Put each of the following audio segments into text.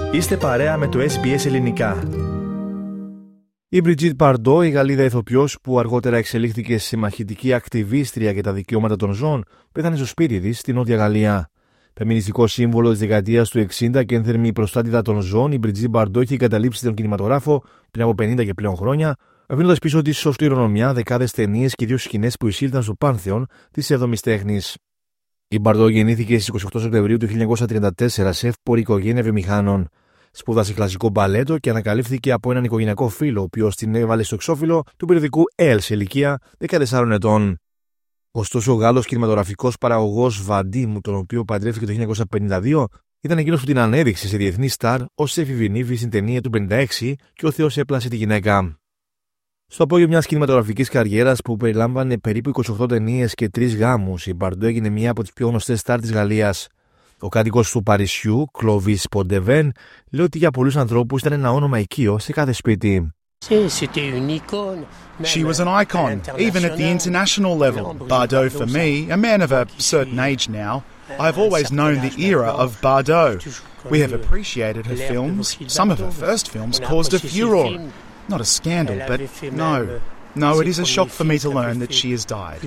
Είστε παρέα με το SBS Ελληνικά. Η Μπριτζίτ Μπαρντό, η Γαλλίδα ηθοποιός που αργότερα εξελίχθηκε σε μαχητική ακτιβίστρια για τα δικαιώματα των ζώων, πέθανε στο σπίτι της στη Νότια Γαλλία. Φεμινιστικό σύμβολο της δεκαετίας του 60 και ένθερμη προστάτηδα των ζώων, η Μπριτζίτ Μπαρντό είχε εγκαταλείψει τον κινηματογράφο πριν από 50 και πλέον χρόνια, αφήνοντας πίσω της ως κληρονομιά δεκάδες ταινίες και 2 σκηνές που εισήλθαν στο πάνθεον της 7ης τέχνης. Η Μπαρντό γεννήθηκε στις 28 Σεπτεμβρίου του 1934 σε εύπορη οικογένεια βιομηχάνων. Σπούδασε κλασικό μπαλέτο και ανακαλύφθηκε από έναν οικογενειακό φίλο, ο οποίος την έβαλε στο εξώφυλλο του περιοδικού Elle σε ηλικία 14 ετών. Ωστόσο, ο Γάλλος κινηματογραφικός παραγωγός Βαντίμ, τον οποίο παντρεύτηκε το 1952, ήταν εκείνος που την ανέδειξε σε διεθνή στάρ ως εφηβηνίβη στην ταινία του 1956 και ο Θεός έπλασε τη γυναίκα. Στο απόγειο μιας κινηματογραφικής καριέρας που περιλάμβανε περίπου 28 ταινίες και 3 γάμους, η Μπαρντό έγινε μία από τις πιο γνωστές στάρ της Γαλλίας. Ο κάτοικος του Παρισιού, Clovis Pondevin, λέει ότι για πολλούς ανθρώπους ήταν ένα όνομα οικείο σε κάθε σπίτι. She was an icon, even at the international level. Bardot, for me, a man of a certain age now, I've always known the era of Bardot. We have appreciated her films. Some of her first films caused a furore. Not a scandal, but no, it is a shock for me to learn that she has died.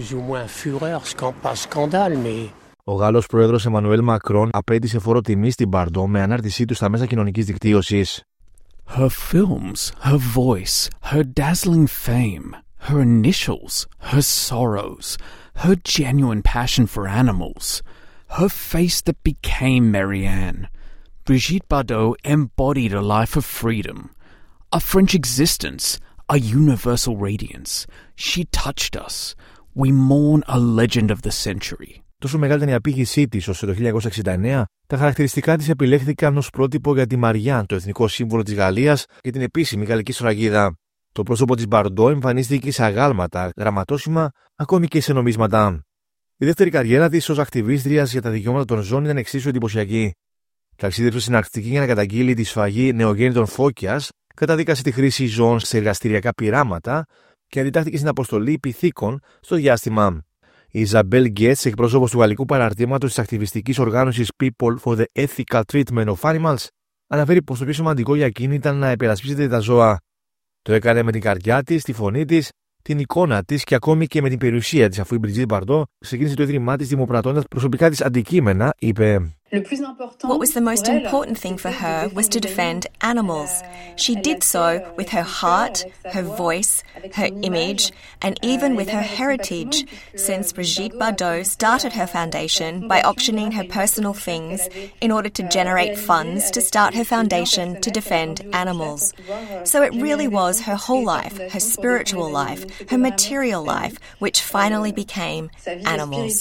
Ο Γάλλος πρόεδρος Εμμανουέλ Μακρόν απέτησε φόρο τιμής στην Μπαρντό με ανάρτησή του στα μέσα κοινωνικής δικτύωσης. Her films, her voice, her dazzling fame, her initials, her sorrows, her genuine passion for animals, her face that became Marianne. Brigitte Bardot embodied a life of freedom, a French existence, a universal radiance. She touched us. We mourn a legend of the century. Τόσο μεγάλη ήταν η απήχησή της, ώστε το 1969 τα χαρακτηριστικά της επιλέχθηκαν ως πρότυπο για τη Μαριάν, το εθνικό σύμβολο της Γαλλίας και την επίσημη γαλλική σφραγίδα. Το πρόσωπο της Μπαρντό εμφανίστηκε σε αγάλματα, γραμματόσημα, ακόμη και σε νομίσματα. Η δεύτερη καριέρα της ως ακτιβίστριας για τα δικαιώματα των ζώων ήταν εξίσου εντυπωσιακή. Ταξίδεψε στην Αρκτική για να καταγγείλει τη σφαγή νεογέννητων φώκιας, καταδίκασε τη χρήση ζώων σε εργαστηριακά πειράματα και αντιτάχθηκε στην αποστολή πυθίκων στο διάστημα. Η Ιζαμπέλ Γκέτς, εκπρόσωπος του γαλλικού παραρτήματος της ακτιβιστικής οργάνωσης People for the Ethical Treatment of Animals, αναφέρει πως το πιο σημαντικό για εκείνη ήταν να υπερασπίζεται τα ζώα. Το έκανε με την καρδιά της, τη φωνή της, την εικόνα της και ακόμη και με την περιουσία της, αφού η Μπριτζίτ Μπαρντό ξεκίνησε το ίδρυμά της δημοπρατώντας προσωπικά της αντικείμενα, είπε. What was the most important thing for her was to defend animals. She did so with her heart, her voice, her image, and even with her heritage, since Brigitte Bardot started her foundation by auctioning her personal things in order to generate funds to start her foundation to defend animals. So it really was her whole life, her spiritual life, her material life, which finally became animals.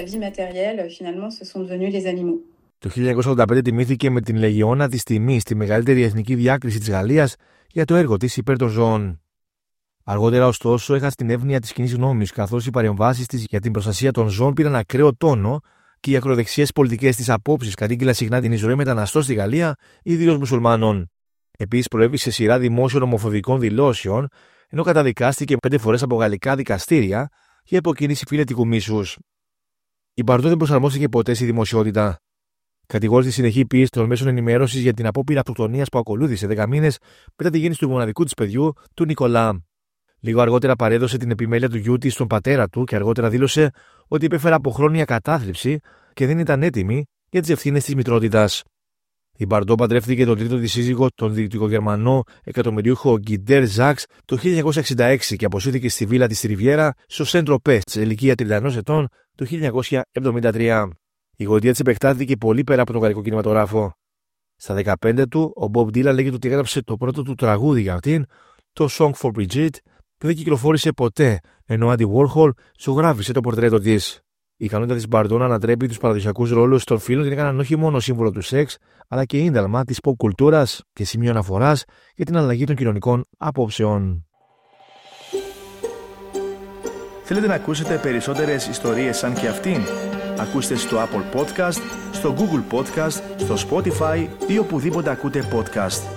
Το 1985 τιμήθηκε με την Λεγεώνα της Τιμής, τη μεγαλύτερη εθνική διάκριση της Γαλλίας, για το έργο της υπέρ των ζώων. Αργότερα, ωστόσο, έχασε την εύνοια της κοινής γνώμης, καθώς οι παρεμβάσεις της για την προστασία των ζώων πήραν ακραίο τόνο και οι ακροδεξιές πολιτικές της απόψεις κατήγγειλαν συχνά την εισρωή μεταναστών στη Γαλλία, ιδίως μουσουλμάνων. Επίσης, προέβη σε σειρά δημόσιων ομοφοβικών δηλώσεων, ενώ καταδικάστηκε 5 φορές από γαλλικά δικαστήρια για υποκίνηση φυλετικού μίσους. Η Μπαρντό δεν προσαρμόστηκε ποτέ στη δημοσιότητα. Κατηγόρησε τη συνεχή πίεση των μέσων ενημέρωσης για την απόπειρα αυτοκτονίας που ακολούθησε 10 μήνες μετά τη γέννηση του μοναδικού της παιδιού, του Νικολά. Λίγο αργότερα παρέδωσε την επιμέλεια του γιού της στον πατέρα του και αργότερα δήλωσε ότι υπέφερε από χρόνια κατάθλιψη και δεν ήταν έτοιμη για τις ευθύνες της μητρότητας. Η Μπαρντό παντρεύτηκε τον τρίτο της σύζυγο, τον δυτικογερμανό εκατομμυριούχο Γκιντέρ Ζαξ, το 1966 και αποσύρθηκε στη βίλα της Ριβιέρα στο Σεντ-Τροπέ, σε ηλικία 31 ετών, το 1973. Η γοντία της επεκτάθηκε πολύ πέρα από τον γαλλικό κινηματογράφο. Στα 15 του, ο Μπομπ Ντίλαν λέγεται ότι έγραψε το πρώτο του τραγούδι για αυτήν, το Song for Brigitte, που δεν κυκλοφόρησε ποτέ, ενώ ο Άντι Βόρχολ ζωγράφισε το πορτρέτο της. Η ικανότητα της Μπαρντό να ανατρέπει τους παραδοσιακούς ρόλους των φίλων την έκαναν όχι μόνο σύμβολο του σεξ, αλλά και ίνταλμα της pop κουλτούρας και σημείο αναφοράς για την αλλαγή των κοινωνικών απόψεων. Θέλετε να ακούσετε περισσότερες ιστορίες σαν και αυτήν? Ακούστε στο Apple Podcast, στο Google Podcast, στο Spotify ή οπουδήποτε ακούτε podcast.